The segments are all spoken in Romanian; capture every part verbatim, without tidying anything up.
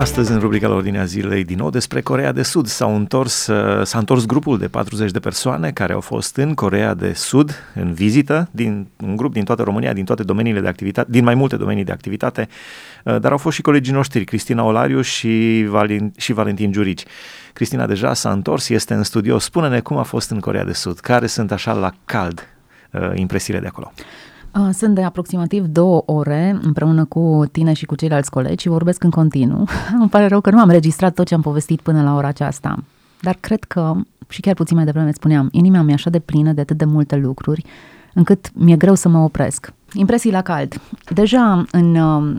Astăzi, în rubrica la Ordinea Zilei, din nou despre Coreea de Sud. S-au întors, s-a întors grupul de patruzeci de persoane care au fost în Coreea de Sud în vizită, din, un grup din toată România, din toate domeniile de activitate, din mai multe domenii de activitate, dar au fost și colegii noștri, Cristina Olariu și, Valin, și Valentin Giurici. Cristina deja s-a întors, este în studio. Spune-ne cum a fost în Coreea de Sud, care sunt așa la cald impresiile de acolo. Sunt de aproximativ două ore împreună cu tine și cu ceilalți colegi și vorbesc în continuu. Îmi pare rău că nu am registrat tot ce am povestit până la ora aceasta, dar cred că, și chiar puțin mai devreme spuneam, inima mea e așa de plină de atât de multe lucruri, încât mi-e greu să mă opresc. Impresii la cald. Deja în,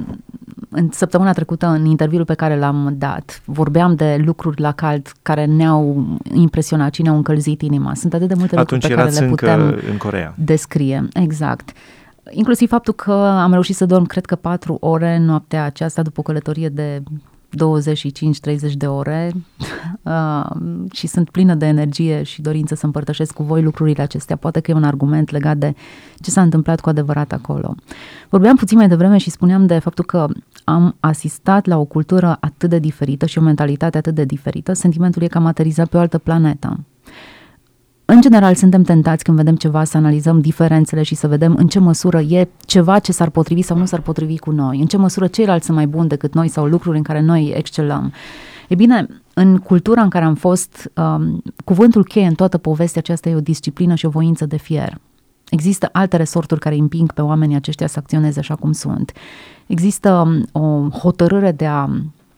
în săptămâna trecută, în interviul pe care l-am dat, vorbeam de lucruri la cald care ne-au impresionat și ne-au încălzit inima. Sunt atât de multe Atunci lucruri pe care le putem în Coreea. descrie. Exact. Inclusiv faptul că am reușit să dorm, cred că patru ore noaptea aceasta după o călătorie de douăzeci și cinci treizeci de ore uh, și sunt plină de energie și dorință să împărtășesc cu voi lucrurile acestea. Poate că e un argument legat de ce s-a întâmplat cu adevărat acolo. Vorbeam puțin mai devreme și spuneam de faptul că am asistat la o cultură atât de diferită și o mentalitate atât de diferită. Sentimentul e că am aterizat pe o altă planetă. În general, suntem tentați când vedem ceva să analizăm diferențele și să vedem în ce măsură e ceva ce s-ar potrivi sau nu s-ar potrivi cu noi, în ce măsură ceilalți sunt mai buni decât noi sau lucruri în care noi excelăm. E bine, în cultura în care am fost, um, cuvântul cheie în toată povestea aceasta e o disciplină și o voință de fier. Există alte resorturi care împing pe oamenii aceștia să acționeze așa cum sunt. Există o hotărâre de a,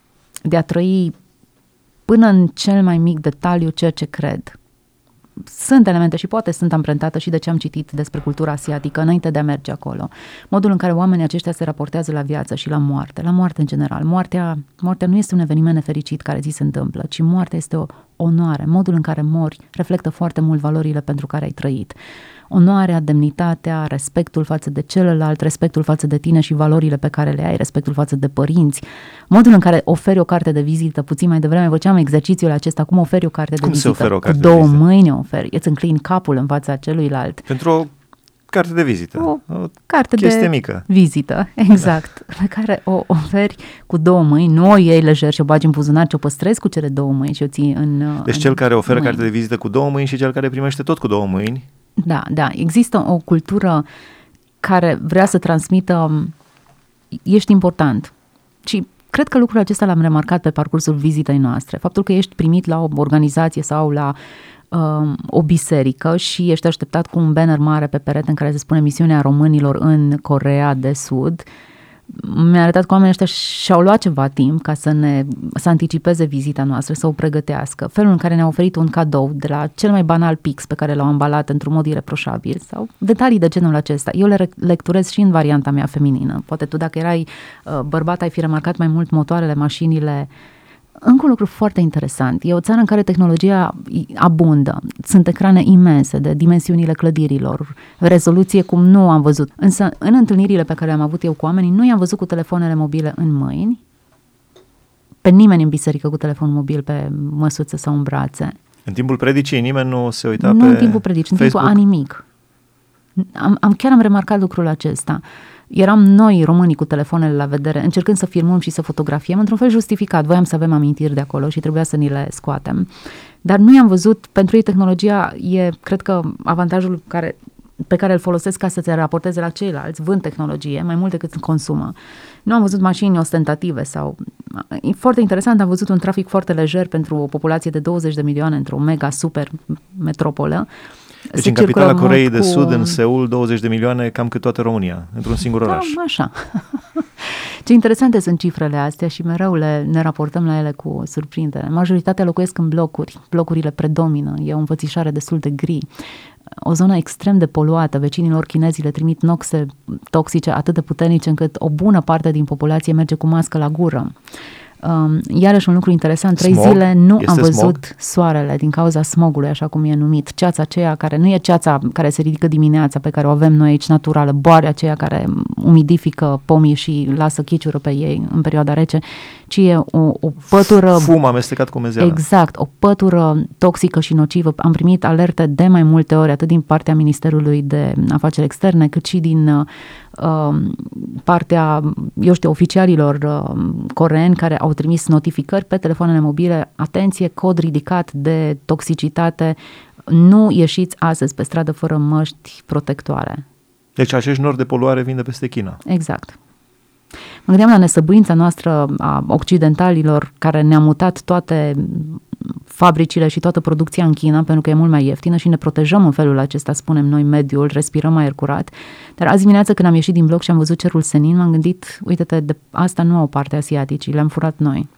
de a trăi până în cel mai mic detaliu ceea ce cred. Sunt elemente și poate sunt amprentată și de ce am citit despre cultura asiatică înainte de a merge acolo. Modul în care oamenii aceștia se raportează la viață și la moarte, la moarte în general. Moartea, moartea nu este un eveniment nefericit care zi se întâmplă, ci moartea este o onoare. Modul în care mori reflectă foarte mult valorile pentru care ai trăit. Onoarea, demnitatea, respectul față de celălalt, respectul față de tine și valorile pe care le ai, respectul față de părinți. Modul în care oferi o carte de vizită, puțin mai devreme făceam exercițiul acesta, cum oferi o carte de cum vizită? Se oferă o carte cu două de vizită? mâini o oferi, îți înclini capul în fața celuilalt. Pentru o carte de vizită. O, o carte chestie de mică. vizită, exact, pe care o oferi cu două mâini, nu o iei lejer și o bagi în buzunar, ci o păstrezi cu cele două mâini și o ții în Deci în cel care oferă mâini. carte de vizită cu două mâini și cel care primește tot cu două mâini. Da, da, există o cultură care vrea să transmită ești important. Și cred că lucrul acesta l-am remarcat pe parcursul vizitei noastre. Faptul că ești primit la o organizație sau la uh, o biserică și ești așteptat cu un banner mare pe perete în care se spune misiunea românilor în Coreea de Sud. Mi-a arătat că oamenii ăștia și-au luat ceva timp ca să ne să anticipeze vizita noastră, să o pregătească. Felul în care ne-au oferit un cadou de la cel mai banal pix pe care l-au ambalat într-un mod ireproșabil sau detalii de genul acesta. Eu le lecturez și în varianta mea feminină. Poate tu, dacă erai uh, bărbat, ai fi remarcat mai mult motoarele, mașinile. Încă un lucru foarte interesant. E o țară în care tehnologia abundă. Sunt ecrane imense de dimensiunile clădirilor, rezoluție cum nu am văzut. Însă, în întâlnirile pe care le-am avut eu cu oamenii, nu i-am văzut cu telefoanele mobile în mâini, pe nimeni în biserică cu telefon mobil pe măsuță sau în brațe. În timpul predicii nimeni nu se uita nu pe în timpul predicii, în timpul a nimic. Am, am, chiar am remarcat lucrul acesta. Eram noi, românii, cu telefoanele la vedere, încercând să filmăm și să fotografiem, într-un fel justificat. Voiam să avem amintiri de acolo și trebuia să ni le scoatem. Dar nu i-am văzut, pentru ei tehnologia e, cred că, avantajul care, pe care îl folosesc ca să te raporteze la ceilalți, vând tehnologie, mai mult decât consumă. Nu am văzut mașini ostentative sau... E foarte interesant, am văzut un trafic foarte lejer pentru o populație de douăzeci de milioane într-o mega super metropolă. Deci în capitala Coreei de Sud, în Seul, douăzeci de milioane, cam cât toată România, într-un singur oraș. Da, așa. Ce interesante sunt cifrele astea și mereu le, ne raportăm la ele cu surprindere. Majoritatea locuiesc în blocuri, blocurile predomină, e o învățișare destul de gri. O zonă extrem de poluată, vecinilor chinezi le trimit noxe toxice atât de puternice încât o bună parte din populație merge cu mască la gură. Um, iarăși un lucru interesant, trei smog? zile nu este am văzut smog? soarele din cauza smogului, așa cum e numit. Ceața aceea care nu e ceața care se ridică dimineața, pe care o avem noi aici naturală, boarea aceea care umidifică pomii și lasă chiciură pe ei în perioada rece, ci e o, o pătură... Fum amestecat cu mezeală. Exact, o pătură toxică și nocivă. Am primit alerte de mai multe ori, atât din partea Ministerului de Afaceri Externe, cât și din uh, partea, eu știu, oficialilor uh, coreeni care au trimis notificări pe telefoanele mobile. Atenție, cod ridicat de toxicitate, nu ieșiți astăzi pe stradă fără măști protectoare. Deci acești nori de poluare vin de peste China. Exact. Mă gândeam la nesăbuința noastră a occidentalilor care ne-a mutat toate fabricile și toată producția în China pentru că e mult mai ieftină și ne protejăm în felul acesta, spunem noi, mediul, respirăm aer curat. Dar azi dimineață când am ieșit din bloc și am văzut cerul senin, m-am gândit, uite-te, de asta nu au parte asiaticii, le-am furat noi.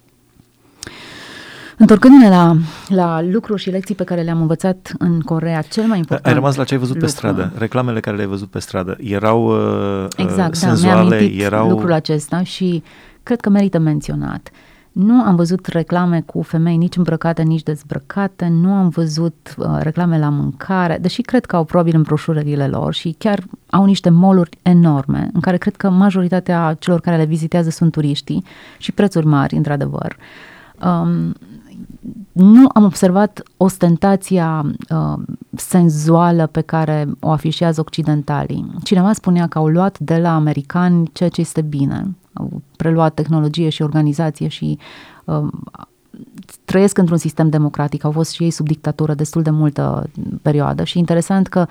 Întorcându-ne la, la lucruri și lecții pe care le-am învățat în Coreea, cel mai important... Ai rămas la ce ai văzut lucru. pe stradă. Reclamele care le-ai văzut pe stradă erau uh, exact, senzuale, da, mi-am erau... lucrul acesta și cred că merită menționat. Nu am văzut reclame cu femei nici îmbrăcate, nici dezbrăcate, nu am văzut uh, reclame la mâncare, deși cred că au probabil în broșurările lor și chiar au niște mall-uri enorme, în care cred că majoritatea celor care le vizitează sunt turiștii și prețuri mari, într-adevăr. Um, Nu am observat ostentația uh, senzuală pe care o afișează occidentalii. Cineva spunea că au luat de la americani ceea ce este bine. Au preluat tehnologie și organizație și uh, trăiesc într-un sistem democratic. Au fost și ei sub dictatură destul de multă perioadă și interesant că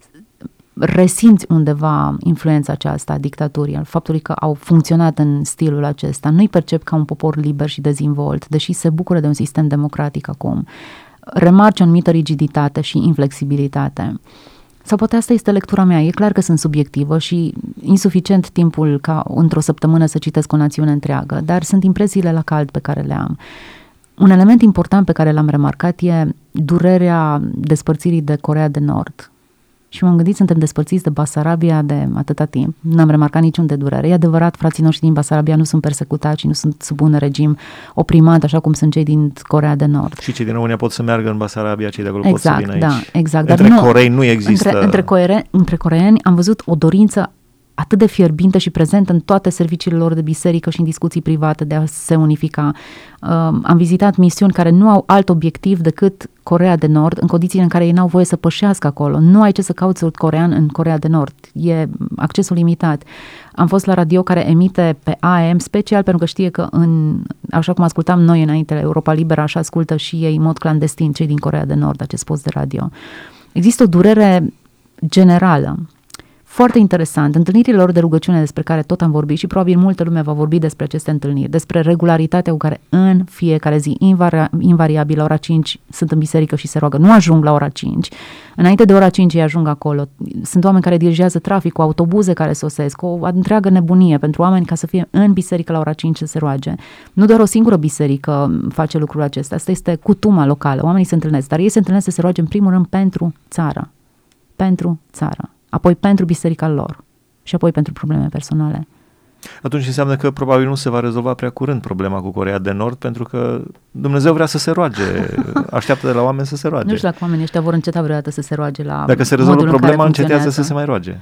resimți undeva influența aceasta a dictaturii, al faptului că au funcționat în stilul acesta. Nu-i percep ca un popor liber și dezvolt, deși se bucură de un sistem democratic acum. Remarci o anumită rigiditate și inflexibilitate. Sau poate asta este lectura mea. E clar că sunt subiectivă și insuficient timpul ca într-o săptămână să citesc o națiune întreagă, dar sunt impresiile la cald pe care le am. Un element important pe care l-am remarcat e durerea despărțirii de Coreea de Nord. Și m-am gândit, suntem despărțiți de Basarabia de atâta timp, n-am remarcat niciun de durere. E adevărat, frații noștri din Basarabia nu sunt persecutați și nu sunt sub un regim oprimat, așa cum sunt cei din Coreea de Nord. Și cei din România pot să meargă în Basarabia, cei de acolo exact, pot să vină da, aici. Exact, între dar corei nu există... Între, între, coere, între coreeni am văzut o dorință atât de fierbinte și prezentă în toate serviciile lor de biserică și în discuții private de a se unifica. Uh, am vizitat misiuni care nu au alt obiectiv decât Coreea de Nord, în condițiile în care ei n-au voie să pășească acolo. Nu ai ce să cauți sud-corean în Coreea de Nord. E accesul limitat. Am fost la radio care emite pe A M special pentru că știe că, în, așa cum ascultam noi înainte, Europa Liberă, așa ascultă și ei în mod clandestin, cei din Coreea de Nord, acest post de radio. Există o durere generală. Foarte interesant, întâlnirile lor de rugăciune despre care tot am vorbit și probabil multă lume va vorbi despre aceste întâlniri, despre regularitatea cu care în fiecare zi, invari- invariabil, la ora cinci sunt în biserică și se roagă. Nu ajung la ora cinci, înainte de ora cinci ei ajung acolo. Sunt oameni care dirigează traficul, autobuze care sosesc, o întreagă nebunie pentru oameni ca să fie în biserică la ora cinci să se roage. Nu doar o singură biserică face lucrul acesta, asta este cutuma locală, oamenii se întâlnesc, dar ei se întâlnesc să se roage în primul rând pentru țară, pentru țară. Apoi pentru biserica lor și apoi pentru probleme personale. Atunci înseamnă că probabil nu se va rezolva prea curând problema cu Coreea de Nord, pentru că Dumnezeu vrea să se roage, așteaptă de la oameni să se roage. Nu știu dacă oamenii ăștia vor înceta vreodată să se roage la Dacă se rezolvă problema, încetează să se mai roage.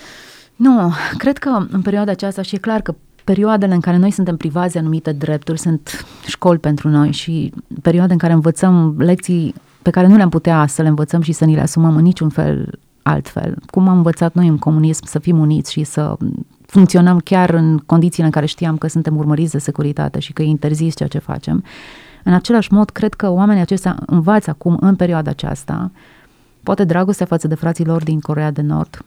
Nu, cred că în perioada aceasta, și e clar că perioadele în care noi suntem privați de anumite drepturi sunt școli pentru noi și perioade în care învățăm lecții pe care nu le-am putea să le învățăm și să ni le asumăm în niciun fel altfel. Cum am învățat noi în comunism să fim uniți și să funcționăm chiar în condițiile în care știam că suntem urmăriți de securitate și că e interzis ceea ce facem. În același mod, cred că oamenii aceștia învață acum, în perioada aceasta, poate dragostea față de frații lor din Coreea de Nord.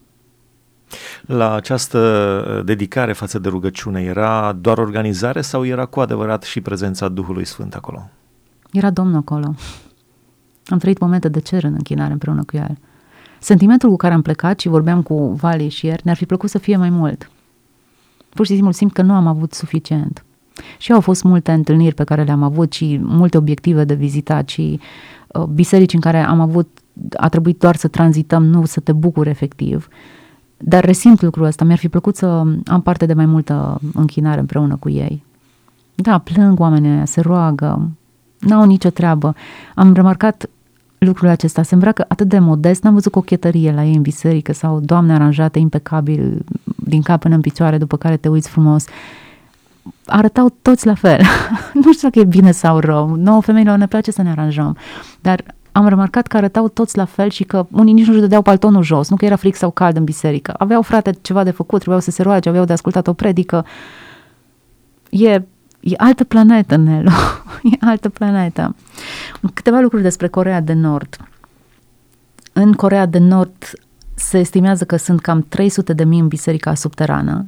La această dedicare față de rugăciune era doar organizare sau era cu adevărat și prezența Duhului Sfânt acolo? Era Domnul acolo. Am trăit momente de cer în închinare împreună cu El. Sentimentul cu care am plecat și vorbeam cu Vali și ieri, ne-ar fi plăcut să fie mai mult. Pur și simplu simt că nu am avut suficient. Și au fost multe întâlniri pe care le-am avut și multe obiective de vizitat și uh, biserici în care am avut, a trebuit doar să tranzităm, nu să te bucuri efectiv. Dar resimt lucrul ăsta, mi-ar fi plăcut să am parte de mai multă închinare împreună cu ei. Da, plâng oamenii aia, se roagă, n-au nicio treabă. Am remarcat lucrul acesta, se îmbracă atât de modest, n-am văzut cochetărie la ei în biserică sau doamne aranjate impecabil din cap până în picioare, după care te uiți frumos. arătau toți la fel. Nu știu dacă e bine sau rău. Nouă femeilor ne place să ne aranjăm, dar am remarcat că arătau toți la fel și că unii nici nu-și dădeau paltonul jos, nu că era fric sau cald în biserică. Aveau, frate, ceva de făcut, trebuiau să se roage, aveau de ascultat o predică. E, e altă planetă, Nelu. E altă planetă. Câteva lucruri despre Coreea de Nord. În Coreea de Nord se estimează că sunt cam trei sute de mii în biserica subterană.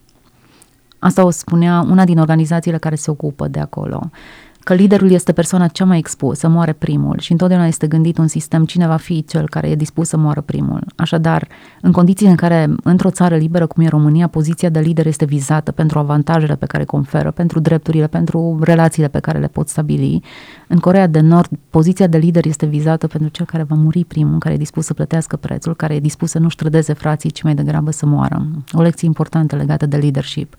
Asta o spunea una din organizațiile care se ocupă de acolo. Că liderul este persoana cea mai expusă, moare primul și întotdeauna este gândit un sistem cine va fi cel care e dispus să moară primul. Așadar, în condiții în care într-o țară liberă cum e România, poziția de lider este vizată pentru avantajele pe care conferă, pentru drepturile, pentru relațiile pe care le pot stabili, în Coreea de Nord, poziția de lider este vizată pentru cel care va muri primul, care e dispus să plătească prețul, care e dispus să nu-și trădeze frații, ci mai degrabă să moară. O lecție importantă legată de leadership.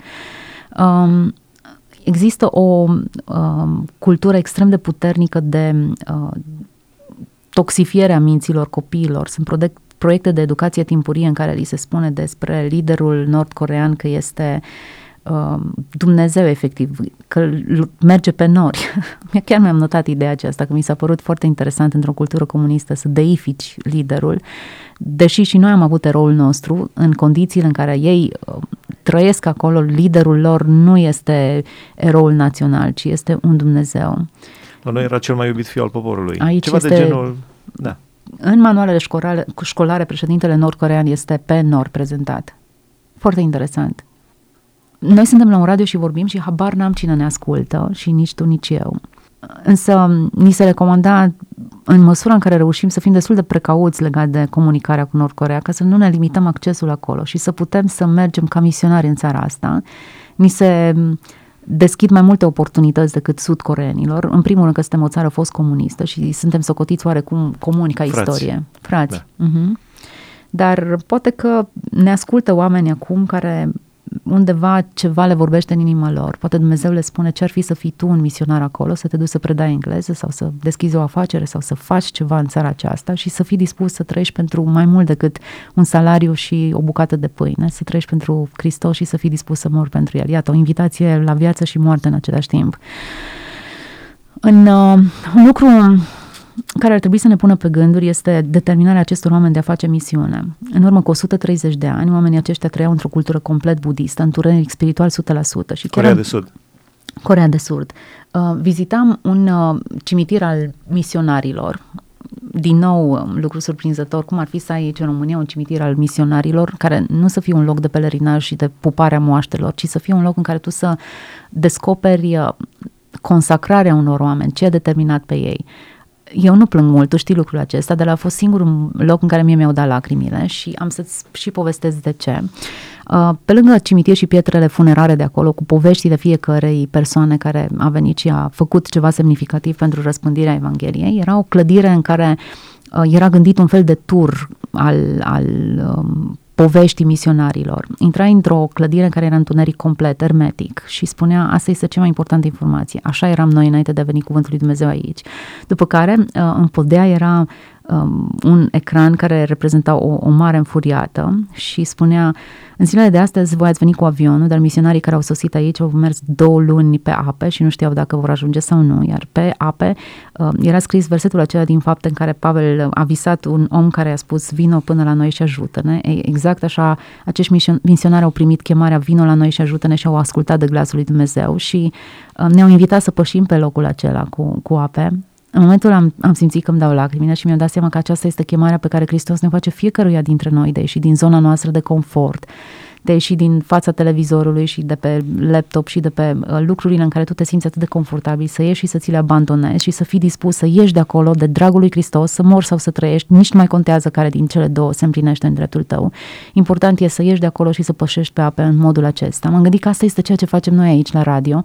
Um, Există o uh, cultură extrem de puternică de uh, toxifiere a minților copiilor. Sunt proiect, proiecte de educație timpurie în care li se spune despre liderul nord-corean că este uh, Dumnezeu efectiv, că merge pe nori. Chiar mi-am notat ideea aceasta, că mi s-a părut foarte interesant într-o cultură comunistă să deifici liderul, deși și noi am avut eroul nostru în condițiile în care ei uh, trăiesc acolo, liderul lor nu este eroul național, ci este un Dumnezeu. La noi era cel mai iubit fiu al poporului. Aici Ceva este, de genul, da. În manualele școlare, școlare, președintele nord-corean este pe nord prezentat. Foarte interesant. Noi suntem la un radio și vorbim și habar n-am cine ne ascultă și nici tu, nici eu. Însă ni se recomanda, în măsura în care reușim, să fim destul de precauți legat de comunicarea cu Nord-Coreea, ca să nu ne limităm accesul acolo și să putem să mergem ca misionari în țara asta. Ni se deschid mai multe oportunități decât sud-coreenilor. În primul rând că suntem o țară fost comunistă și suntem socotiți oarecum comuni ca Frați. istorie. Frați. Da. Uh-huh. Dar poate că ne ascultă oameni acum care undeva ceva le vorbește în inima lor. Poate Dumnezeu le spune ce ar fi să fii tu un misionar acolo, să te duci să predai engleză sau să deschizi o afacere sau să faci ceva în țara aceasta și să fii dispus să trăiești pentru mai mult decât un salariu și o bucată de pâine, să trăiești pentru Hristos și să fii dispus să mori pentru El. Iată, o invitație la viață și moarte în același timp. În, uh, un lucru care ar trebui să ne pună pe gânduri este determinarea acestor oameni de a face misiune. În urmă cu o sută treizeci de ani, oamenii aceștia trăiau într-o cultură complet budistă, întuneric spiritual o sută la sută. Și Coreea de Sud. Coreea de Sud. Uh, vizitam un uh, cimitir al misionarilor. Din nou, uh, lucru surprinzător, cum ar fi să ai aici în România un cimitir al misionarilor, care nu să fie un loc de pelerinaj și de pupare a moaștelor, ci să fie un loc în care tu să descoperi uh, consacrarea unor oameni, ce a determinat pe ei. Eu nu plâng mult, tu știi lucrul acesta, dar a fost singurul loc în care mie mi-au dat lacrimile și am să-ți și povestesc de ce. Pe lângă cimitir și pietrele funerare de acolo, cu poveștile fiecărei persoane care a venit și a făcut ceva semnificativ pentru răspândirea Evangheliei, era o clădire în care era gândit un fel de tur al, al um, poveștii misionarilor. Intrai într-o clădire în care era întuneric complet, hermetic și spunea, asta este cea mai importantă informație. Așa eram noi înainte de a veni cuvântul lui Dumnezeu aici. După care, în podea era um, un ecran care reprezenta o, o mare înfuriată și spunea, în zilele de astăzi voi ați venit cu avionul, dar misionarii care au sosit aici au mers două luni pe ape și nu știau dacă vor ajunge sau nu, iar pe ape uh, era scris versetul acela din Fapte în care Pavel a visat un om care a spus vino până la noi și ajută-ne. Ei, exact așa, acești misionari au primit chemarea vino la noi și ajută-ne și au ascultat de glasul lui Dumnezeu și uh, ne-au invitat să pășim pe locul acela cu, cu ape. În momentul am, am simțit că îmi dau lacrimile și mi-am dat seama că aceasta este chemarea pe care Hristos ne face fiecăruia dintre noi, de a ieși din zona noastră de confort, de a ieși din fața televizorului și de pe laptop și de pe uh, lucrurile în care tu te simți atât de confortabil, să ieși și să ți le abandonezi și să fii dispus să ieși de acolo, de dragul lui Hristos, să mori sau să trăiești, nici nu mai contează care din cele două se împlinește în dreptul tău. Important e să ieși de acolo și să pășești pe ape în modul acesta. M-am gândit că asta este ceea ce facem noi aici la radio.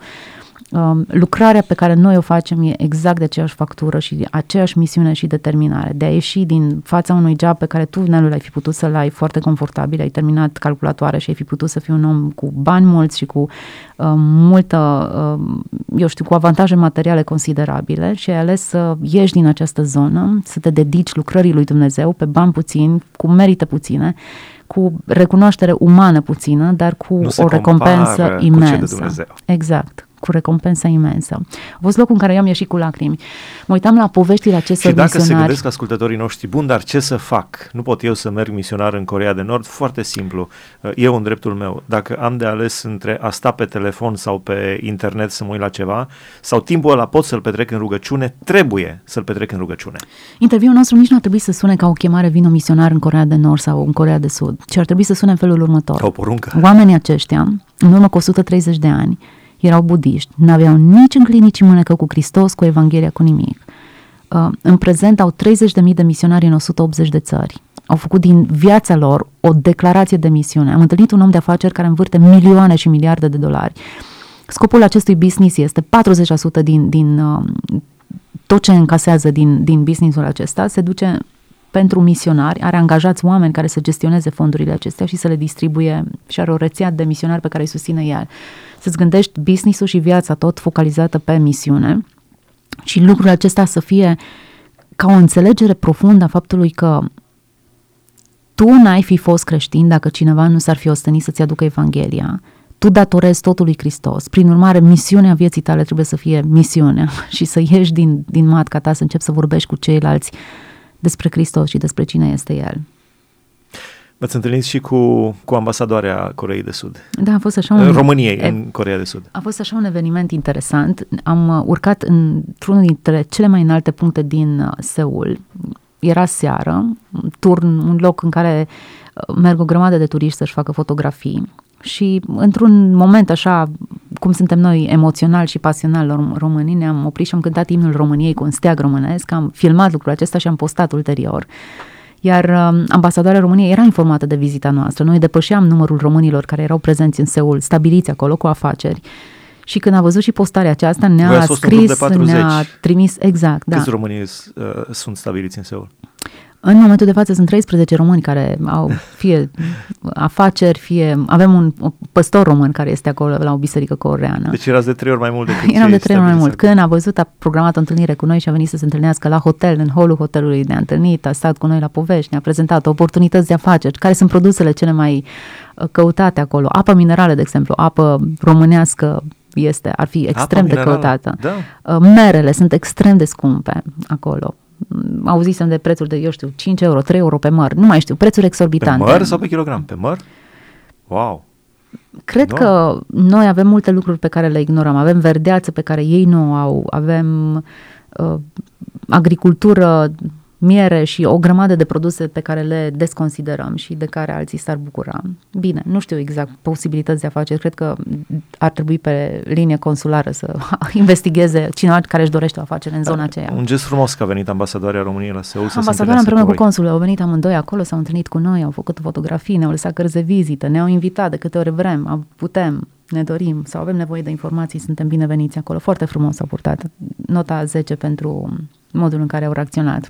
Um, lucrarea pe care noi o facem e exact de aceeași factură și de aceeași misiune și determinare, de a ieși din fața unui job pe care tu, Nelu, l-ai fi putut să-l ai foarte confortabil, ai terminat calculatoare și ai fi putut să fii un om cu bani mulți și cu uh, multă, uh, eu știu, cu avantaje materiale considerabile și ai ales să ieși din această zonă, să te dedici lucrării lui Dumnezeu pe bani puțini, cu merite puține, cu recunoaștere umană puțină, dar cu nu o recompensă imensă. Cu cea de Dumnezeu. Exact, cu recompensa imensă. A fost locul în care eu am ieșit cu lacrimi. Mă uitam la poveștile acestor misionari. Și dacă misionari. se gândesc ascultătorii noștri, bun, dar ce să fac? Nu pot eu să merg misionar în Coreea de Nord? Foarte simplu. Eu în dreptul meu. Dacă am de ales între a sta pe telefon sau pe internet să mă uit la ceva, sau timpul ăla pot să-l petrec în rugăciune, trebuie să-l petrec în rugăciune. Interviul nostru nici nu ar trebui să sune ca o chemare vino misionar în Coreea de Nord sau în Coreea de Sud, ci ar trebui să sune în felul următor. Ca o poruncă. Oamenii aceștia, în urmă cu o sută treizeci de ani, erau budiști, n-aveau nici înclin, nici mânecă cu Hristos, cu Evanghelia, cu nimic. Uh, în prezent au treizeci de mii de misionari în o sută optzeci de țări. Au făcut din viața lor o declarație de misiune. Am întâlnit un om de afaceri care învârte milioane și miliarde de dolari. Scopul acestui business este patruzeci la sută din, din uh, tot ce încasează din, din businessul acesta se duce pentru misionari, are angajați oameni care să gestioneze fondurile acestea și să le distribuie și are o rețea de misionari pe care îi susține el. Să-ți gândești business-ul și viața tot focalizată pe misiune și lucrul acesta să fie ca o înțelegere profundă a faptului că tu n-ai fi fost creștin dacă cineva nu s-ar fi ostenit să-ți aducă Evanghelia. Tu datorezi totul lui Hristos. Prin urmare, misiunea vieții tale trebuie să fie misiunea și să ieși din, din matca ta, să începi să vorbești cu ceilalți despre Hristos și despre cine este El. V-ați întâlnit și cu, cu ambasadoarea Coreei de Sud. Da, a fost așa un... României, e, în Coreea de Sud. A fost așa un eveniment interesant. Am urcat într-unul dintre cele mai înalte puncte din Seul. Era seară, turn, un loc în care merg o grămadă de turiști să-și facă fotografii. Și într-un moment așa, cum suntem noi emoțional și pasional românii, ne-am oprit și am cântat imnul României cu un steag românesc, am filmat lucrul acesta și am postat ulterior. Iar uh, ambasadoarea României era informată de vizita noastră. Noi depășeam numărul românilor care erau prezenți în Seul, stabiliți acolo cu afaceri. Și când a văzut și postarea aceasta, ne-a scris, ne-a trimis, exact. Câți da. români uh, sunt stabiliți în Seul? În momentul de față sunt treisprezece români care au fie afaceri, fie... Avem un păstor român care este acolo la o biserică coreeană. Deci erați de trei ori mai mult decât Eram de trei ori mai mult. Când a văzut, a programat o întâlnire cu noi și a venit să se întâlnească la hotel, în holul hotelului, ne-a întâlnit, a stat cu noi la povești, ne-a prezentat oportunități de afaceri, care sunt produsele cele mai căutate acolo. Apă minerală, de exemplu, apă românească este, ar fi extrem de căutată. Da. Merele sunt extrem de scumpe acolo. Auzisem de prețuri de, eu știu, cinci euro, trei euro pe măr, nu mai știu, prețuri exorbitante. Pe măr sau pe kilogram? Pe măr? Wow! Cred no. că noi avem multe lucruri pe care le ignorăm. Avem verdeață pe care ei nu au, avem uh, agricultură, miere și o grămadă de produse pe care le desconsiderăm și de care alții s-ar bucura. Bine, nu știu exact posibilități de afaceri, cred că ar trebui pe linie consulară să investigheze cineva care își dorește o afacere în zona aceea. Un gest frumos că a venit ambasadoarea României la Seul. Ambasadoarea împreună cu consulul, au venit amândoi acolo, s-au întâlnit cu noi, au făcut fotografii, ne-au lăsat cărți de vizită, ne-au invitat de câte ori vrem, putem, ne dorim sau avem nevoie de informații, suntem bineveniți acolo. Foarte frumos s-au purtat. Nota zece pentru modul în care au reacționat.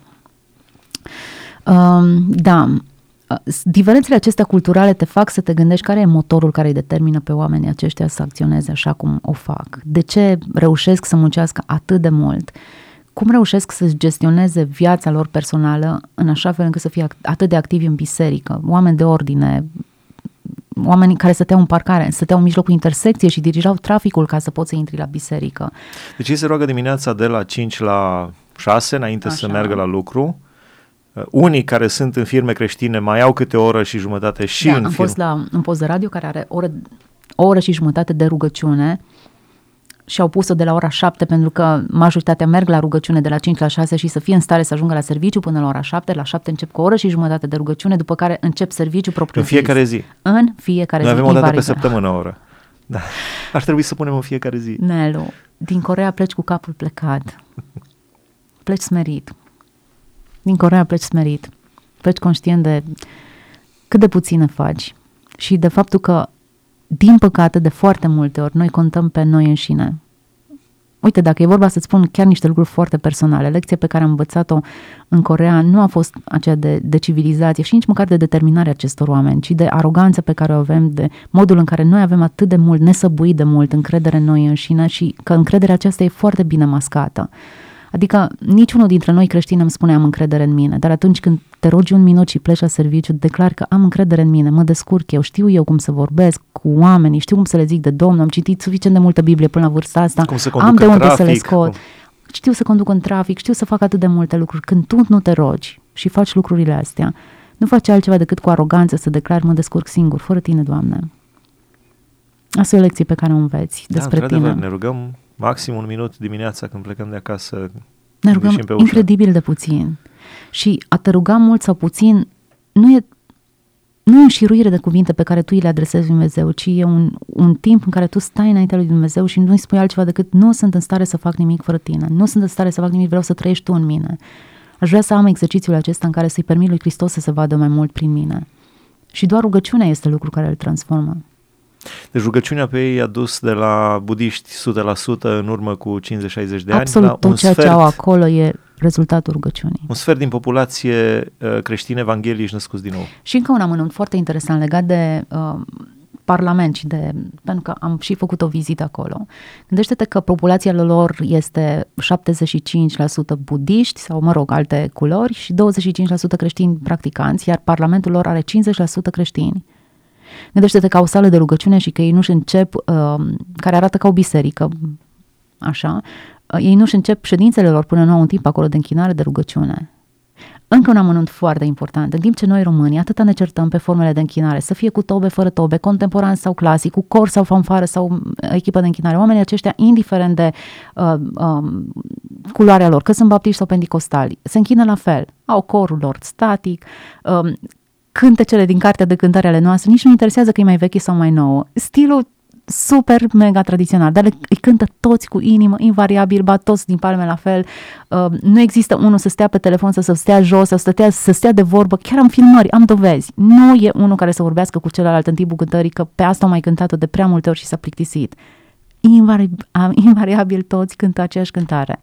Uh, da, diferențele acestea culturale te fac să te gândești care e motorul care îi determină pe oamenii aceștia să acționeze așa cum o fac. De ce reușesc să muncească atât de mult? Cum reușesc să gestioneze viața lor personală în așa fel încât să fie atât de activi în biserică? Oameni de ordine, oameni care stăteau în parcare, stăteau în mijlocul intersecției și dirijau traficul ca să poți să intri la biserică. Deci ei se roagă dimineața de la cinci la șase înainte așa. Să meargă la lucru. Unii care sunt în firme creștine mai au câte o oră și jumătate și da, în am firme. fost la un post de radio care are oră, o oră și jumătate de rugăciune și au pus-o de la ora șapte pentru că majoritatea merg la rugăciune de la cinci la șase și să fie în stare să ajungă la serviciu până la ora șapte. La șapte încep cu o oră și jumătate de rugăciune, după care încep serviciu propriu. În fiecare zi. În fiecare Noi zi. avem o dată pe săptămână o oră. Da. Ar trebui să punem în fiecare zi. Nelu, din Coreea pleci cu capul plecat. Pleci smerit. Din Coreea pleci smerit. Pleci conștient de cât de puține faci și de faptul că, din păcate, de foarte multe ori, noi contăm pe noi înșine. Uite, dacă e vorba să-ți spun chiar niște lucruri foarte personale, lecția pe care am învățat-o în Coreea nu a fost aceea de, de civilizație și nici măcar de determinare acestor oameni, ci de aroganță pe care o avem, de modul în care noi avem atât de mult, nesăbuit de mult, încredere în noi înșine și că încrederea aceasta e foarte bine mascată. Adică niciunul dintre noi creștini îmi spune am încredere în mine, dar atunci când te rogi un minut și pleci la serviciu, declar că am încredere în mine, mă descurc eu, știu eu cum să vorbesc cu oamenii, știu cum să le zic de Domnul, am citit suficient de multă Biblie până la vârsta asta, am de unde trafic, să le scot, cum... știu să conduc în trafic, știu să fac atât de multe lucruri. Când tu nu te rogi și faci lucrurile astea, nu faci altceva decât cu aroganță să declari mă descurc singur, fără tine, Doamne. Asta e o lecție pe care o înveți despre da, tine. Ne rugăm maxim un minut dimineața când plecăm de acasă. Ne rugăm incredibil de puțin. Și a te ruga mult sau puțin nu e, nu e o șiruire de cuvinte pe care tu îi le adresezi lui Dumnezeu, ci e un, un timp în care tu stai înaintea lui Dumnezeu și nu-i spui altceva decât nu sunt în stare să fac nimic fără tine, nu sunt în stare să fac nimic, vreau să trăiești tu în mine. Aș vrea să am exercițiul acesta în care să-i permit lui Hristos să se vadă mai mult prin mine. Și doar rugăciunea este lucru care îl transformă. Deci rugăciunea pe ei a dus de la budiști o sută la sută în urmă cu cincizeci șaizeci de Absolut, ani la tot un ceea sfert, ce au acolo e rezultatul rugăciunii. Un sfert din populație uh, creștini evanghelici născuți din nou. Și încă un amănunt foarte interesant legat de uh, Parlament și de, pentru că am și făcut o vizită acolo. Gândește-te că populația lor este șaptezeci și cinci la sută budiști sau, mă rog, alte culori și douăzeci și cinci la sută creștini practicanți, iar Parlamentul lor are cincizeci la sută creștini. Gândește-te că au sală de rugăciune și că ei nu-și încep, uh, care arată ca o biserică, așa, uh, ei nu-și încep ședințele lor până nu au un timp acolo de închinare, de rugăciune. Încă un amănunt foarte important, în timp ce noi românii atâta ne certăm pe formele de închinare, să fie cu tobe, fără tobe, contemporan sau clasic, cu cor sau fanfară sau echipă de închinare, oamenii aceștia, indiferent de uh, uh, culoarea lor, că sunt baptiști sau pentecostali, se închină la fel, au corul lor static, uh, cântecele din cartea de cântare ale noastre, nici nu interesează că e mai veche sau mai nouă. Stilul super mega tradițional, dar îi cântă toți cu inimă, invariabil, bat toți din palme la fel. Uh, nu există unul să stea pe telefon, să, să stea jos, să stea, să stea de vorbă. Chiar am filmări, am dovezi. Nu e unul care să vorbească cu celălalt în timpul cântării, că pe asta au mai cântat-o de prea multe ori și s-a plictisit. Invariabil, invariabil toți cântă aceeași cântare.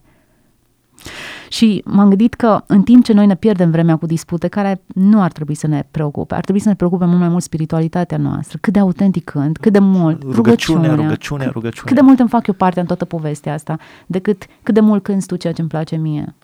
Și m-am gândit că în timp ce noi ne pierdem vremea cu dispute care nu ar trebui să ne preocupe, ar trebui să ne preocupe mult mai mult spiritualitatea noastră, cât de autentic cânt, cât de mult rugăciunea, rugăciunea, rugăciunea, rugăciunea. Cât de mult îmi fac eu partea în toată povestea asta, decât cât de mult cânti tu ceea ce îmi place mie.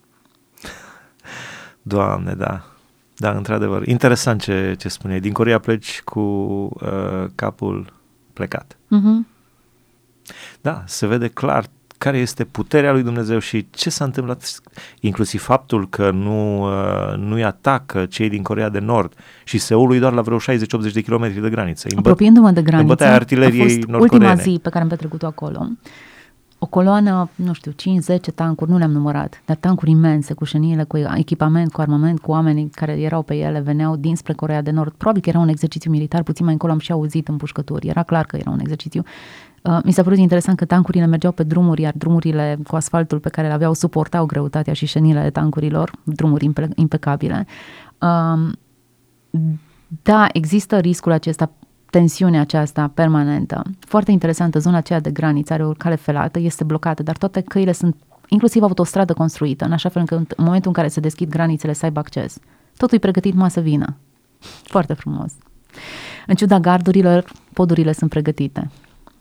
Doamne, da. Da, într-adevăr. Interesant ce, ce spune. Din Coreea pleci cu uh, capul plecat. Uh-huh. Da, se vede clar care este puterea lui Dumnezeu și ce s-a întâmplat, inclusiv faptul că nu, uh, nu-i atacă cei din Coreea de Nord și Seulul e doar la vreo șaizeci optzeci de kilometri de graniță. Apropiindu-mă de graniță, a fost ultima zi pe care am petrecut-o acolo. O coloană, nu știu, cinci zece tancuri, nu le-am numărat, dar tancuri imense, cu șenile, cu echipament, cu armament, cu oamenii care erau pe ele, veneau dinspre Coreea de Nord. Probabil că era un exercițiu militar, puțin mai încolo am și auzit împușcături, era clar că era un exercițiu. Uh, mi s-a părut interesant că tancurile mergeau pe drumuri, iar drumurile cu asfaltul pe care le aveau suportau greutatea și șenile tancurilor, drumuri impe- impecabile. Uh, da, există riscul acesta, tensiunea aceasta permanentă. Foarte interesantă, zona aceea de graniță are o cale felată, este blocată, dar toate căile sunt, inclusiv autostradă construită, în așa fel încât în momentul în care se deschid granițele să aibă acces. Totul e pregătit numai să vină. Foarte frumos. În ciuda gardurilor, podurile sunt pregătite.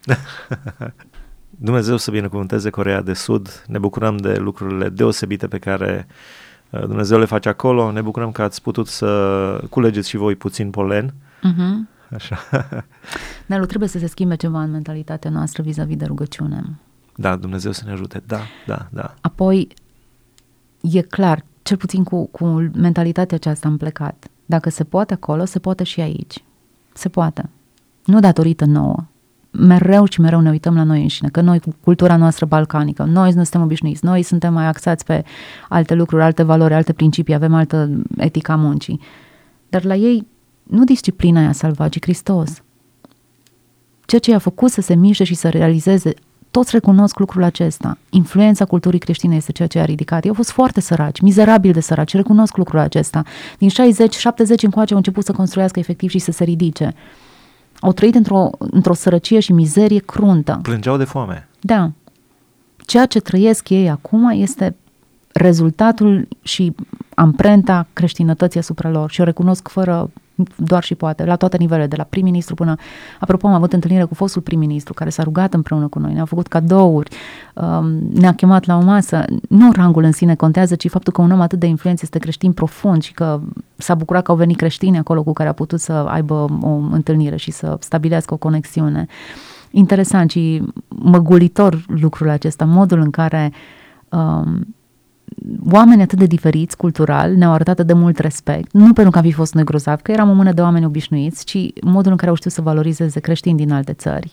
Dumnezeu să binecuvânteze Coreea de Sud. Ne bucurăm de lucrurile deosebite pe care Dumnezeu le face acolo. Ne bucurăm că ați putut să culegeți și voi puțin polen. Uh-huh. Așa. Dar trebuie să se schimbe ceva în mentalitatea noastră vis-a-vis de rugăciune. Da, Dumnezeu să ne ajute. Da, da, da. Apoi, e clar, cel puțin cu, cu mentalitatea aceasta am plecat. Dacă se poate acolo, se poate și aici. Se poate. Nu datorită nouă. Mereu și mereu ne uităm la noi înșine, că noi, cu cultura noastră balcanică, noi nu suntem obișnuiți, noi suntem mai axați pe alte lucruri, alte valori, alte principii, avem altă etică a muncii. Dar la ei nu disciplina i-a salvat, ci Hristos. Ceea ce i-a făcut să se miște și să realizeze, toți recunosc lucrul acesta. Influența culturii creștine este ceea ce a ridicat. Ei au fost foarte săraci, mizerabil de săraci, recunosc lucrul acesta. Din șaizeci șaptezeci încoace au început să construiască efectiv și să se ridice. Au trăit într-o, într-o sărăcie și mizerie cruntă. Plângeau de foame. Da. Ceea ce trăiesc ei acum este rezultatul și amprenta creștinătății asupra lor și o recunosc fără doar și poate, la toate nivelele, de la prim-ministru până... Apropo, am avut întâlnire cu fostul prim-ministru care s-a rugat împreună cu noi, ne-a făcut cadouri, ne-a chemat la o masă. Nu rangul în sine contează, ci faptul că un om atât de influență este creștin profund și că s-a bucurat că au venit creștini acolo cu care a putut să aibă o întâlnire și să stabilească o conexiune. Interesant și măgulitor lucrul acesta, modul în care um, oameni atât de diferiți cultural ne-au arătat de mult respect, nu pentru că am fi fost noi grozavi, că eram o mână de oameni obișnuiți, ci modul în care au știut să valorizeze creștini din alte țări.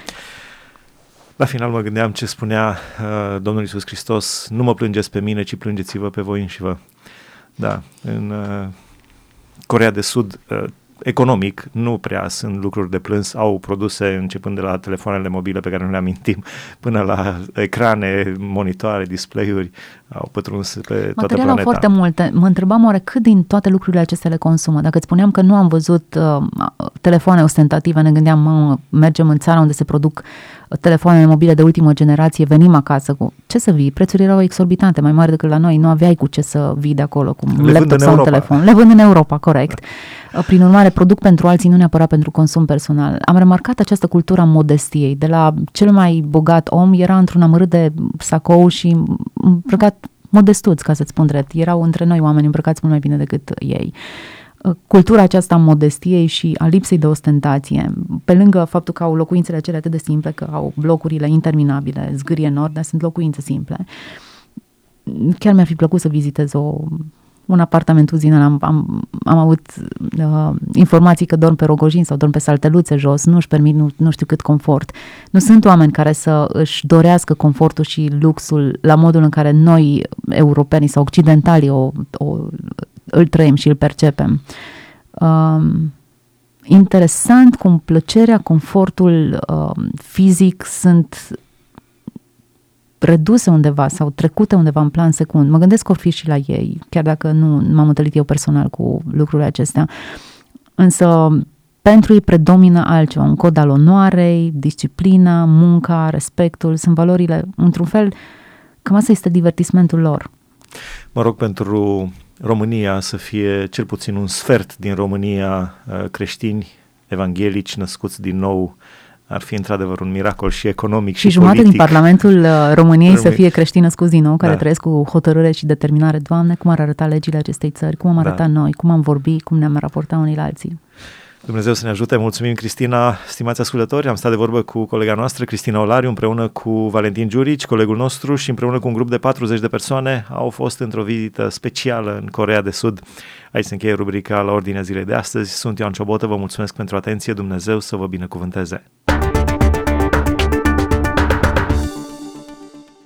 La final mă gândeam ce spunea uh, Domnul Iisus Hristos: nu mă plângeți pe mine, ci plângeți-vă pe voi înșivă. Da, în uh, Coreea de Sud, uh, economic, nu prea sunt lucruri de plâns, au produse începând de la telefoanele mobile pe care nu le amintim, până la ecrane, monitoare, display-uri, au pătruns pe toată Material planeta. Au foarte multe. Mă întrebam oare cât din toate lucrurile acestea le consumă. Dacă îți spuneam că nu am văzut uh, telefoane ostentative, ne gândeam, mă, mergem în țara unde se produc telefoanele mobile de ultimă generație, venim acasă cu... Ce să vii? Prețurile erau exorbitante, mai mari decât la noi, nu aveai cu ce să vii de acolo, cu un laptop sau un telefon. Le vând în Europa, corect. Da. Prin urmare, produc pentru alții, nu neapărat pentru consum personal. Am remarcat această cultură a modestiei. De la cel mai bogat om era într-un amărât de sacou și îmbrăcat modestuți, ca să-ți spun drept. Erau între noi oameni îmbrăcați mult mai bine decât ei. Cultura aceasta a modestiei și a lipsei de ostentație, pe lângă faptul că au locuințele acelea atât de simple, că au blocurile interminabile, zgârie nord, dar sunt locuințe simple. Chiar mi-ar fi plăcut să vizitez o, un apartament uzină. Am, am, am avut uh, informații că dorm pe rogojini sau dorm pe salteluțe jos, nu își permit nu, nu știu cât confort. Nu sunt oameni care să își dorească confortul și luxul la modul în care noi, europenii sau occidentalii, o, o îl trăim și îl percepem. Um, interesant cum plăcerea, confortul um, fizic sunt reduse undeva sau trecute undeva în plan secund. Mă gândesc că or fi și la ei, chiar dacă nu m-am întâlnit eu personal cu lucrurile acestea. Însă pentru ei predomină altceva, un cod al onoarei, disciplina, munca, respectul, sunt valorile, într-un fel, cam asta este divertismentul lor. Mă rog pentru România să fie cel puțin un sfert din România creștini evanghelici născuți din nou. Ar fi într-adevăr un miracol și economic și, și politic. Și jumătate din Parlamentul României Rămâi... să fie creștini născuți din nou, care da. trăiesc cu hotărâre și determinare. Doamne, cum ar arăta legile acestei țări, cum am arătat da. noi, cum am vorbit, cum ne-am raportat unii la alții. Dumnezeu să ne ajute. Mulțumim, Cristina. Stimați ascultători, am stat de vorbă cu colega noastră, Cristina Olariu, împreună cu Valentin Giurici, colegul nostru, și împreună cu un grup de patruzeci de persoane au fost într-o vizită specială în Coreea de Sud. Aici se încheie rubrica La Ordinea Zilei de astăzi. Sunt Ioan Ciobotă, vă mulțumesc pentru atenție. Dumnezeu să vă binecuvânteze.